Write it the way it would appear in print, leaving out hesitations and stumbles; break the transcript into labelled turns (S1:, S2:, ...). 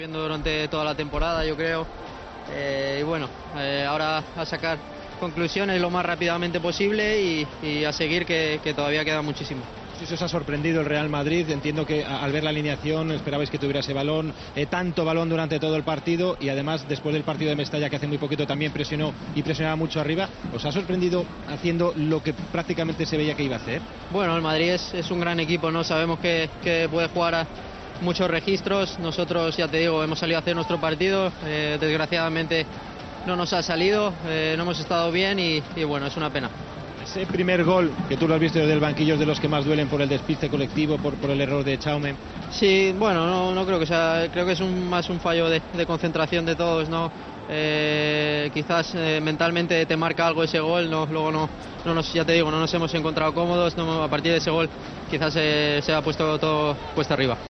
S1: Viendo durante toda la temporada, yo creo, y bueno, ahora a sacar conclusiones lo más rápidamente posible y a seguir que todavía queda muchísimo.
S2: Si se os ha sorprendido el Real Madrid, entiendo que al ver la alineación esperabais que tuviera ese balón, tanto balón durante todo el partido, y además después del partido de Mestalla, que hace muy poquito también presionó y presionaba mucho arriba. ¿Os ha sorprendido haciendo lo que prácticamente se veía que iba a hacer?
S1: Bueno, el Madrid es un gran equipo, ¿no? Sabemos que puede jugar a muchos registros. Nosotros, ya te digo, hemos salido a hacer nuestro partido, desgraciadamente no nos ha salido, no hemos estado bien y bueno, es una pena.
S2: Ese primer gol, que tú lo has visto desde el banquillo, es de los que más duelen por el despiste colectivo, por el error de Tchouaméni.
S1: Sí, bueno, no creo que sea, creo que es más un fallo de concentración de todos, ¿no? Quizás mentalmente te marca algo ese gol, luego no ya te digo, no nos hemos encontrado cómodos, a partir de ese gol quizás se ha puesto todo cuesta arriba.